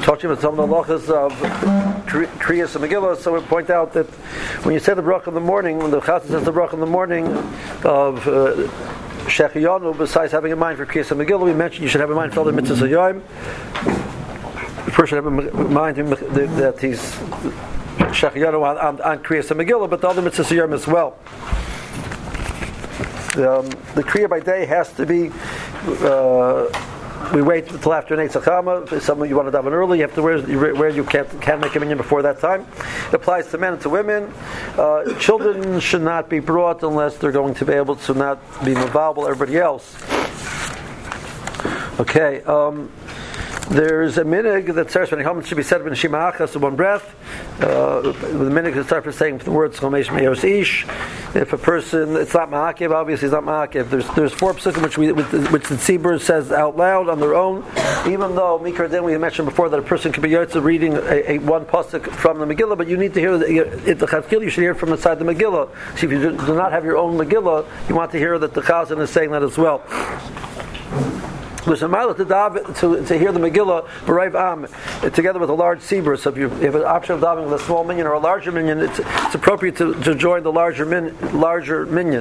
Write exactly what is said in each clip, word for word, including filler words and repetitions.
touching on some of the halachas of Kriyas and Megillah. So we point out that when you say the bracha in the morning, when the Chazan says the bracha in the morning of uh, Shechiyanu, besides having in mind for Kriyas and Megillah, we mentioned you should have in mind for other mitzvahs of Yom. The person should have in mind that he's Shechiyanu on, on, on Kriyas and Megillah, but the other mitzvahs of Yom as well. Um, the Kriya by day has to be. Uh, we wait until after Netzach Chama. If someone you want to daven early, you have to wear where you can't can't make a minyan before that time. It applies to men and to women. Uh, children should not be brought unless they're going to be able to not be involved with everybody else. Okay. Um, There's a minig that starts when it should be said in Shema Achas in one breath. Uh, the minig that starts with saying the words Chomesh Me'os Ish. If a person, it's not Ma'akev, obviously it's not Ma'akev. There's there's four psukim which we which the Tzibur says out loud on their own. Even though Mikra Din, we mentioned before that a person can be yotze reading a, a one pasuk from the Megillah, but you need to hear the the Chazkil. You should hear it from inside the Megillah. So if you do, do not have your own Megillah, you want to hear that the Chazan is saying that as well. There's a mile to, to to hear the Megillah B'Raiv Am together with a large Sibur. So if you have an option of davening with a small minyan or a larger minyan, it's, it's appropriate to, to join the larger min, larger minyan.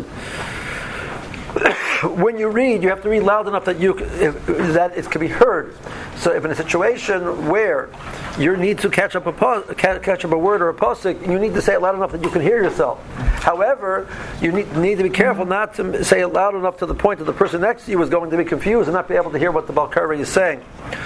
When you read, you have to read loud enough that you if, that it can be heard. So, if in a situation where you need to catch up a catch up a word or a pasuk, you need to say it loud enough that you can hear yourself. However, you need, need to be careful not to say it loud enough to the point that the person next to you is going to be confused and not be able to hear what the Balkari is saying.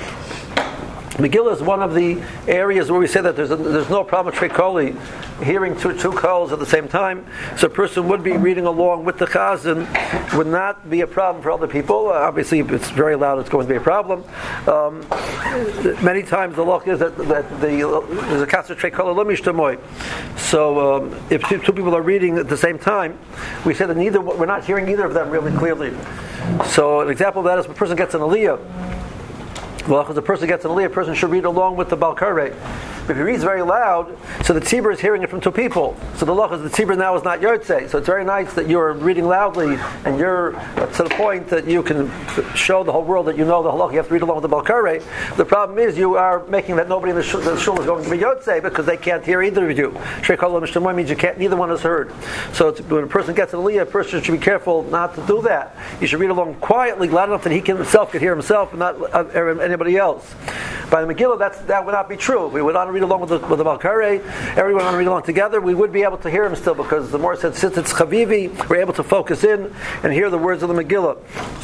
Megillah is one of the areas where we say that there's a, there's no problem with Trekoli, hearing two two calls at the same time. So a person would be reading along with the Chazan, would not be a problem for other people. Uh, obviously, if it's very loud, it's going to be a problem. Um, many times the law is that, that the, uh, there's a kasser Trekoli lo mishtamoy. So um, if two, two people are reading at the same time, we say that neither we're not hearing either of them really clearly. So an example of that is when a person gets an aliyah. Well, if the person gets an aliyah, a person should read along with the Balkarei. If he reads very loud, so the tzibur is hearing it from two people. So the loch is the tzibur now is not yotze. So it's very nice that you're reading loudly and you're to the point that you can show the whole world that you know the halach. You have to read along with the Balkarei. The problem is you are making that nobody in the shul, the shul is going to be yotze because they can't hear either of you. Sheikhallah Mishtamoy means you can't. Neither one is heard. So it's, when a person gets an aliyah, a person should be careful not to do that. You should read along quietly, loud enough that he can, himself can hear himself and not uh, anybody else. By the Megillah, that's, that would not be true. We would not read along with the, with the Balkarei, everyone want to read along together, we would be able to hear him still, because the more since it's Chavivi, we're able to focus in and hear the words of the Megillah.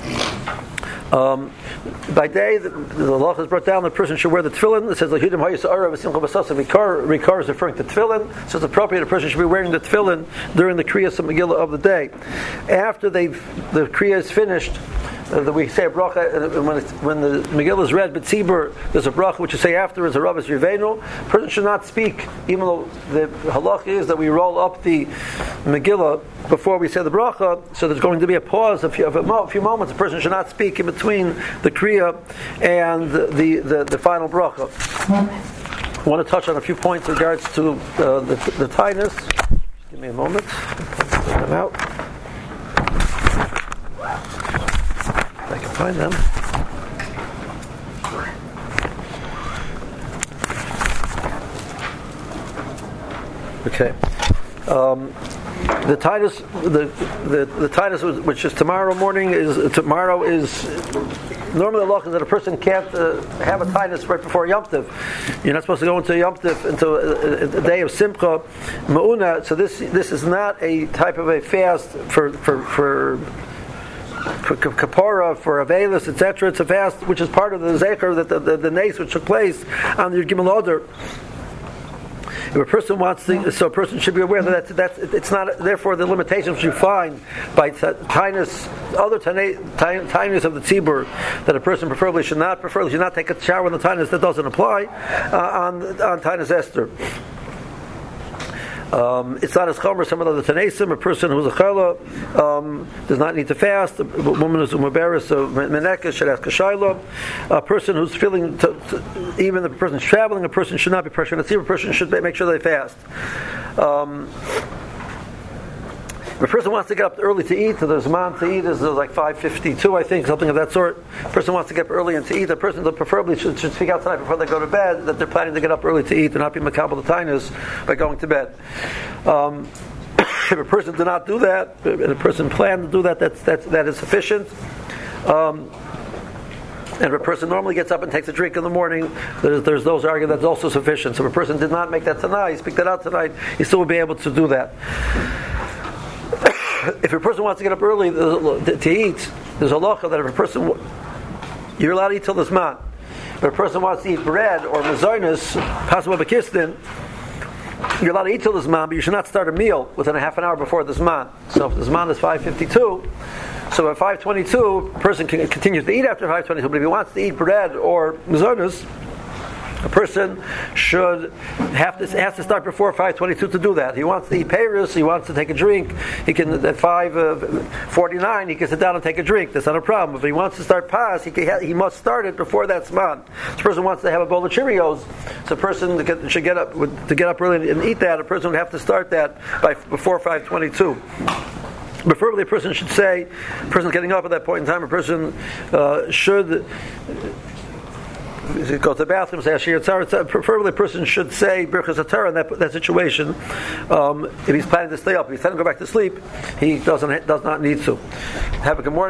Um, by day, the, the law is brought down, the person should wear the tefillin. It says, Lahidim Hayisa'ara V'simcha B'sasa Rikar is referring to tefillin, so it's appropriate a person should be wearing the tefillin during the Kriyas and Megillah of the day. After they've the Kriya is finished, Uh, that we say a bracha uh, when, when the Megillah is read, but Tzibur, there's a bracha which you say afterwards, a Rabbis Yivenu. A person should not speak, even though the halach is that we roll up the Megillah before we say the bracha, so there's going to be a pause of a, mo- a few moments. A person should not speak in between the Kriya and the, the, the, the final bracha. I want to touch on a few points in regards to uh, the, the tinus. Just give me a moment. Take them out. I can find them. Okay. Um, the Titus, the the, the Titus, which is tomorrow morning, is tomorrow is normally the law is that a person can't uh, have a Titus right before Yom Tov. You're not supposed to go into Yom Tov into a, a, a day of Simcha, Ma'una. So this this is not a type of a fast for for for. For kapara, for avelis, et cetera. It's a fast which is part of the zecher that the, the, the nace which took place on the Gimel Adar. If a person wants to, so a person should be aware that that's, that's it's not. Therefore, the limitations you find by tinus, other tinus of the tzibur, that a person preferably should not preferably should not take a shower in the tinus, that doesn't apply uh, on on tinus Esther. Um, it's not as chomer some of the Tanesim. A person who's a chala um, does not need to fast. A woman who's umaberis, so meneka should ask a shayla. A person who's feeling, to, to, even if a person's traveling, a person should not be pressured. A person should make sure they fast. Um, If a person wants to get up early to eat, so there's man to eat is like five fifty-two, I think, something of that sort. A person wants to get up early and to eat. The person preferably should, should speak out tonight before they go to bed that they're planning to get up early to eat and not be makabel the tainas by going to bed. Um, if a person did not do that, and a person planned to do that, that's, that's, that is sufficient. Um, And if a person normally gets up and takes a drink in the morning, there's, there's those argue that's also sufficient. So if a person did not make that tonight, he speak that out tonight, he still would be able to do that. If a person wants to get up early to, to eat, there's a locha that if a person, you're allowed to eat till this man. If a person wants to eat bread or mazonis, possible bekistin, you're allowed to eat till this man, but you should not start a meal within a half an hour before this man. So if this man is five fifty-two, so at five twenty-two, a person can continue to eat after five twenty-two, but if he wants to eat bread or mazonis, a person should have to has to start before five twenty-two to do that. He wants to eat peiros, he wants to take a drink. He can at five forty-nine he can sit down and take a drink. That's not a problem. If he wants to start pas, he can, he must start it before that zman. This person wants to have a bowl of Cheerios, so a person get, should get up to get up early and eat that. A person would have to start that by before five twenty-two. Preferably, a person should say, a person getting up at that point in time, a person uh, should go to the bathroom, say Ashir Tzara. Preferably, a person should say Birchas HaTorah in that, that situation. Um, if he's planning to stay up, if he's planning to go back to sleep, he doesn't does not need to. Have a good morning.